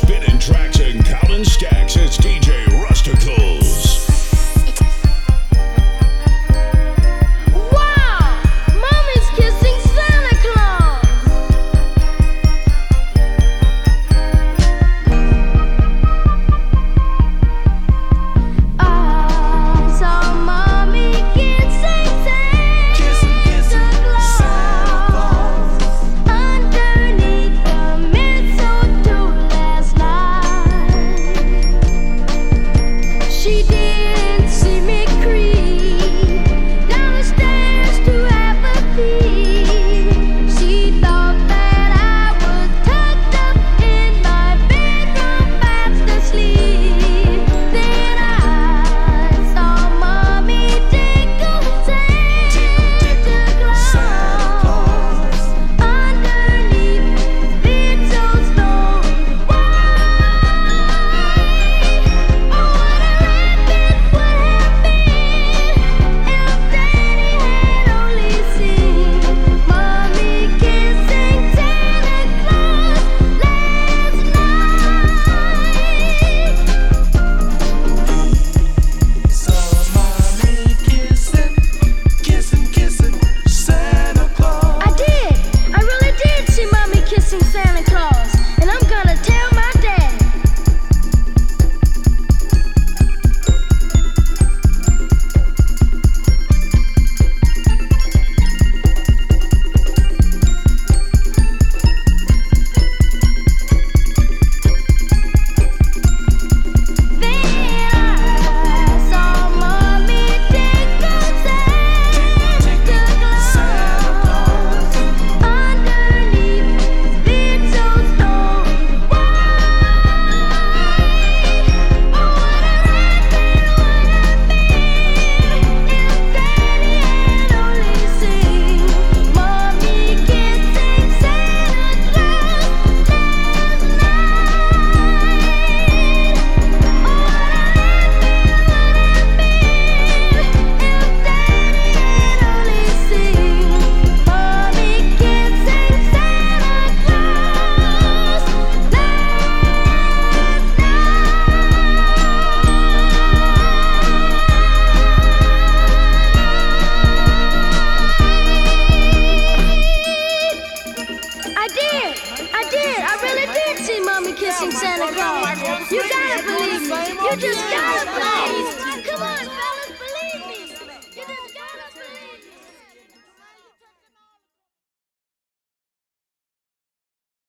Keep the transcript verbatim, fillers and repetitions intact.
Spinning tracks and counting stacks, it's D J Rusticles. Wow! Mommy's kissing Santa Claus! I saw Mommy kissing Santa Claus underneath the mistletoe last night. She didn't see me creep down the stairs to have a peek. She thought that I was tucked up in my bedroom fast asleep. Then I saw Mommy tickle Santa Claus underneath his big so stone. Why? Oh, what a life it would have been if Daddy had only seen Mommy kissing Santa Claus last night. Saw mommy kissing, kissing, kissing Santa Claus. I did. I really did see Mommy kissing Santa Claus, and I'm gonna tell my daddy. Then I saw Mommy tickle Santa Claus underneath his big so stone. Why? Oh, what a life it would have been if Daddy had only seen Mommy kissing Santa Claus last night. Oh, what a life it would have been if Daddy had only seen Mommy kissing Santa Claus last night. I did. I did. I really did see Mommy kissing Santa Claus. You gotta believe me. You just gotta believe me. Come on, fellas.